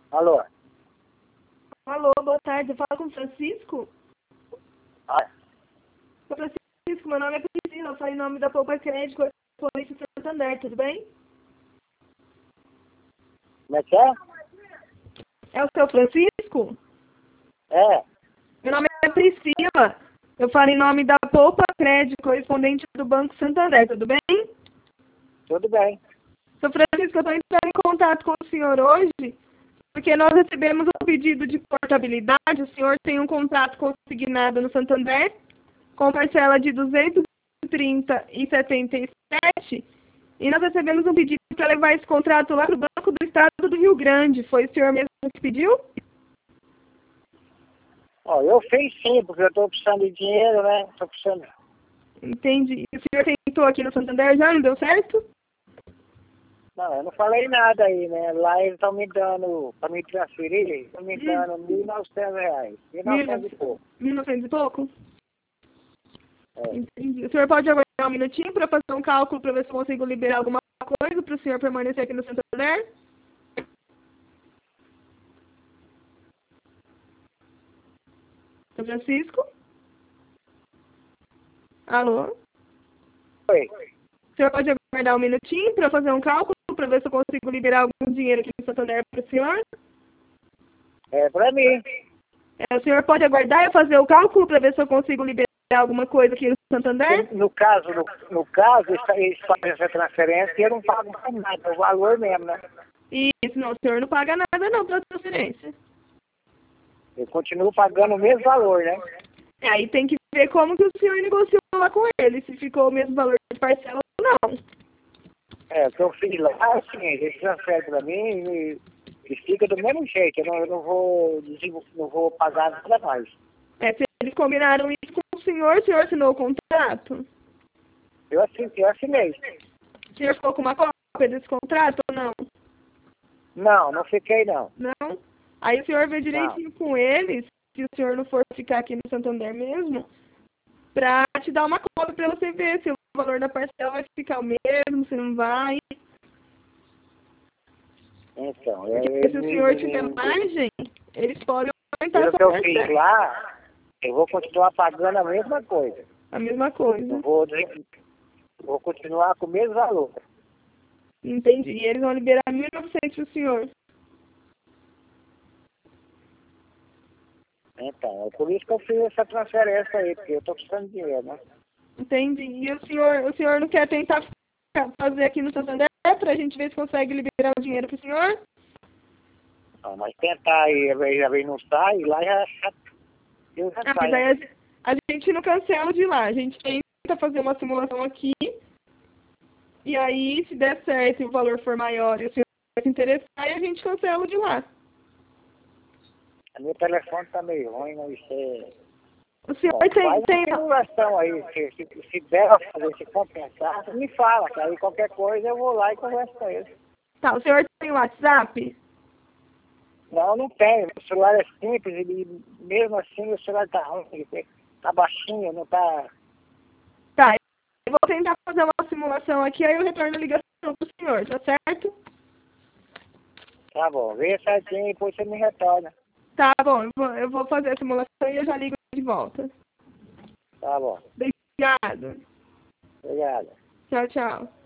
Alô? Alô, boa tarde. Eu falo com o Francisco? Ah, Ô, Francisco, meu nome é Priscila. Eu falo em nome da Poupa Crédito, Correspondente Santander, tudo bem? como é que é? É o seu Francisco? É, Meu nome é Priscila. Eu falo em nome da Poupa Crédito, correspondente do Banco Santander, tudo bem? tudo bem. Seu Francisco, eu estou entrando em contato com o senhor hoje, porque nós recebemos um pedido de portabilidade. O senhor tem um contrato consignado no Santander, com parcela de R$ 230,77, e nós recebemos um pedido para levar esse contrato lá para o Banco do Estado do Rio Grande. Foi o senhor mesmo que pediu? Ó, eu fiz sim, porque eu tô precisando de dinheiro, né? Tô precisando. Entendi. O senhor tentou aqui no Santander já, não deu certo? Não, eu não falei nada aí, né? Lá eles estão me dando, para me transferir, estão me dando R$ 1.900. 1.900 e pouco. 1.900 e pouco? É. Entendi. O senhor pode aguardar um minutinho para fazer um cálculo para ver se eu consigo liberar alguma coisa para o senhor permanecer aqui no Santander? São Francisco? Alô? Oi. O senhor pode aguardar um minutinho para fazer um cálculo para ver se eu consigo liberar algum dinheiro aqui no Santander para o senhor? É para mim. O senhor pode aguardar e fazer o cálculo para ver se eu consigo liberar alguma coisa aqui no Santander? No caso, eles fazem essa transferência e eu não pago mais nada, é o valor mesmo, né? Isso, não, o senhor não paga nada não pela transferência. Eu continuo pagando o mesmo valor, né? Aí tem que ver como que o senhor negociou lá com ele, se ficou o mesmo valor de parcela ou não. É, o que eu fiz lá é o seguinte, eles transferem para mim e fica do mesmo jeito, eu não vou pagar nada mais. Se eles combinaram isso com o senhor assinou o contrato? Eu assinei. O senhor ficou com uma cópia desse contrato ou não? Não, não fiquei não. Não? Aí o senhor vê Não. direitinho com eles, se o senhor não for ficar aqui no Santander mesmo, pra te dar uma cópia pra você ver se o valor da parcela vai ficar o mesmo, se não vai. Então, Porque se o senhor tiver margem, eles podem aumentar pelo essa que eu fiz parcela. lá, eu vou continuar pagando a mesma coisa. A mesma coisa. Eu vou continuar com o mesmo valor. Entendi. E eles vão liberar 1.900 pro senhor. Então, é por isso que eu fiz essa transferência aí, porque eu estou precisando de dinheiro, né? Entendi. E o senhor não quer tentar fazer aqui no Santander pra gente ver se consegue liberar o dinheiro pro senhor? Não, mas tentar aí, às vezes não sai, lá eu já Mas saio. aí a gente não cancela de lá. A gente tenta fazer uma simulação aqui. E aí, se der certo e o valor for maior e o senhor se interessar, aí a gente cancela o de lá. Meu telefone tá meio ruim, mas O senhor bom, tem... faz uma simulação aí, se der pra fazer, se compensar, me fala, que aí qualquer coisa eu vou lá e converso com ele. Tá, o senhor tem WhatsApp? Não, não tenho. O celular é simples e mesmo assim o celular tá ruim, tá baixinho, não tá. Tá, eu vou tentar fazer uma simulação aqui, aí eu retorno a ligação pro senhor, tá certo? Tá bom, vê certinho e depois você me retorna. Tá bom, eu vou fazer a simulação e eu já ligo de volta. Tá bom. Obrigado. Obrigado. Tchau, tchau.